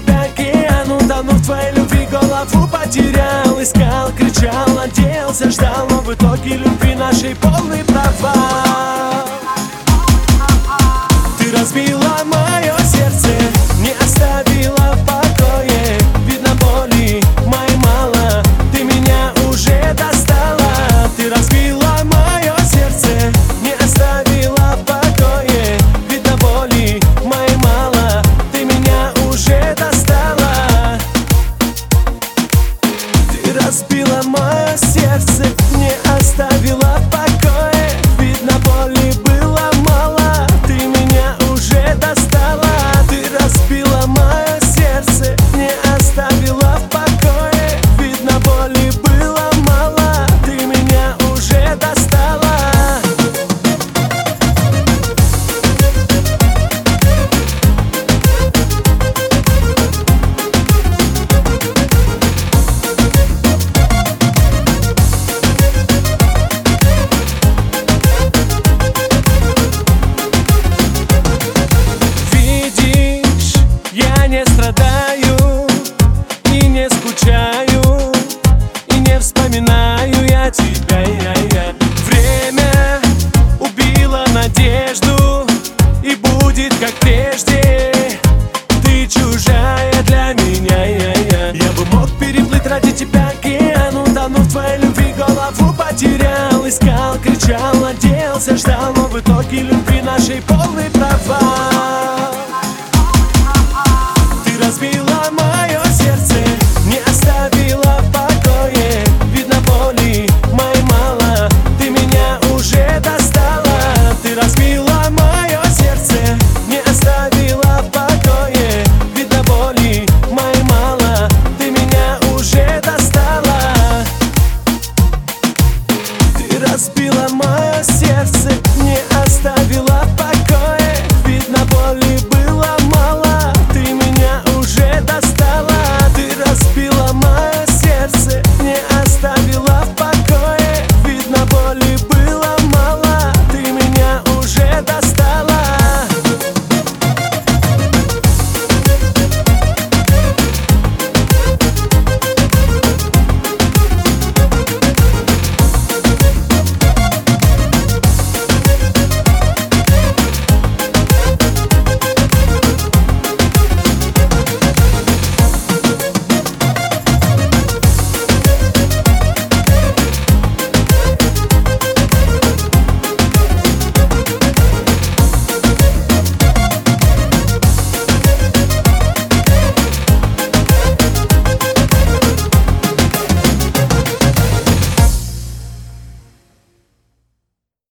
тебя океану, тону в твоей любви, голову потерял. Искал, кричал, надеялся, ждал, но в итоге любви нашей полный провал. Ты разбила мое сердце, не оставила в покое. Видно, боли моей мало, ты меня уже достала. Ты разбила мое сердце, не оставила в покое. Видно, боли моей мало, ты меня уже достала. Ты разбила мое сердце, не оставила в покое. Видно, боли было мало, ты меня уже достала. Ты разбила мое сердце, не оставила в покое. Видно, боли было мало, ты меня уже достала. Не страдаю и не скучаю, и не вспоминаю я тебя. Время убило надежду, и будет как прежде. Ты чужая для меня. Я бы мог переплыть ради тебя океану, тону в твоей любви, голову потерял. Искал, кричал, надеялся, ждал, но в итоге любви нашей полный провал.